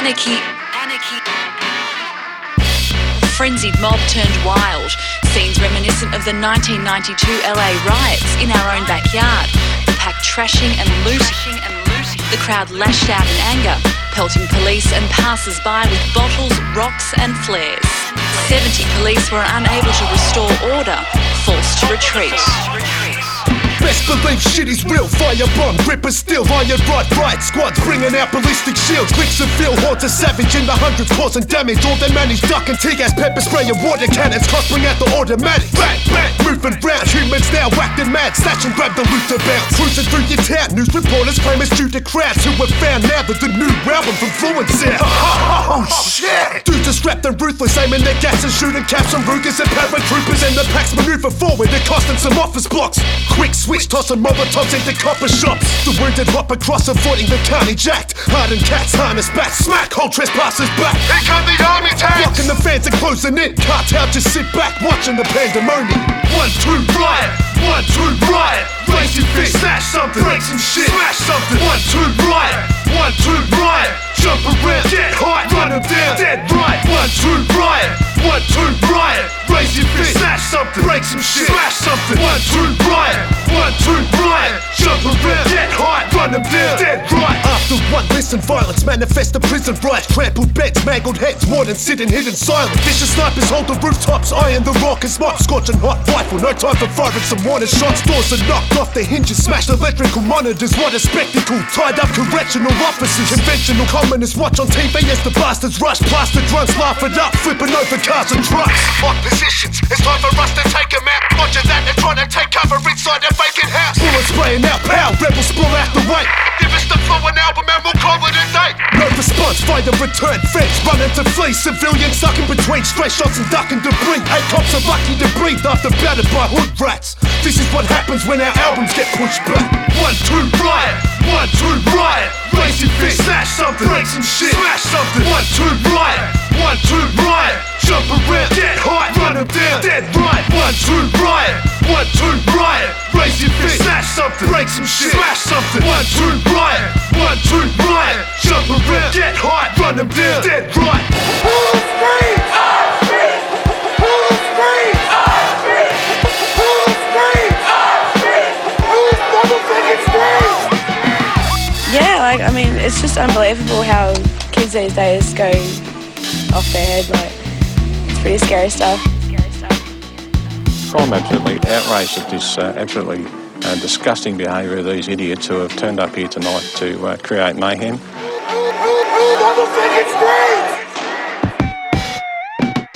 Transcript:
Anarchy. Frenzied mob turned wild. Scenes reminiscent of the 1992 LA riots in our own backyard. The pack trashing and looting. The crowd lashed out in anger, pelting police and passers-by with bottles, rocks and flares. 70 police were unable to restore order, forced to retreat. Best believe shit is real. Firebomb, grippers still, iron rod, riot squads bringing out ballistic shields. Clicks of feel hordes of savage in the hundreds causing damage. All they manage duck and tear gas, pepper spray and water cannons. Cops bring out the automatic. Bang, bang, moving round. Humans now acting mad. Snatch and grab the loot to bounce. Cruising through your town. News reporters claim it's due to crowds who have found now that the new album from Fluence out. Oh shit! Dudes are strapped and ruthless, aiming their gas and shooting caps on Rugers and paratroopers. And the packs maneuver forward. They're costing some office blocks. Quick switch, tossing Molotovs into copper shops. The wounded hop across, avoiding the carnage act. Hardened cats harness back, smack, hold trespassers back. Here come the army tanks! Blocking the fans and closing in. Cartel just sit back, watching the pandemonium. 1, 2, riot! 1, 2, riot! Raise your fist, snatch something, break some shit, smash something. 1, 2, riot! 1, 2, riot! Jump around, get high, run them down, dead right. 1, 2, riot! 1, 2, riot! Raise your fist, snatch something, break some shit, smash something. 1, 2, riot! 1, 2, riot! Jump around, get high, run them down, dead right. After one listen, violence manifest the prison riots. Trampled beds, mangled heads, more than sitting hidden silent. Vicious snipers hold the rooftops, iron the rock and smart. Scorching hot rifle, no time for firing some warning shots. Doors are knocked off the hinges, smashed electrical monitors. What a spectacle, tied up correctional officers. Conventional commoners watch on TV as the bastards rush. Plaster drunks laugh it up, flipping over cars and trucks. Lock positions, it's time for us to take them out. Roger that, they're trying to take cover inside their vacant house. Bullets spraying out, pow, rebels sprawl out the way. Give us the flow and album and we'll call it a day. No response, fight and return, feds running to flee. Civilians stuck in between, stray shots and ducking debris. 8 cops are lucky to breathe after battered by hood rats. This is what happens when our albums get pushed back. 1, 2, riot! 1, 2, riot! Raise your fist, snatch something, break some shit, smash something. 1, 2, riot! 1, 2, riot! Jump around, get high, run them down, dead right. 1, 2, riot! 1, 2, riot! Raise your fist, snatch something, break some shit, smash something. 1, 2, riot! 1, 2, riot! Jump around, get high, run them down, dead right. Who's free? I'm free! Who's free? I'm free! Who's free? I'm free! Who's motherfucking free? Yeah, I mean, it's just unbelievable how kids these days go off their head. It's pretty scary stuff. I'm absolutely outraged at this absolutely disgusting behaviour of these idiots who have turned up here tonight to create mayhem.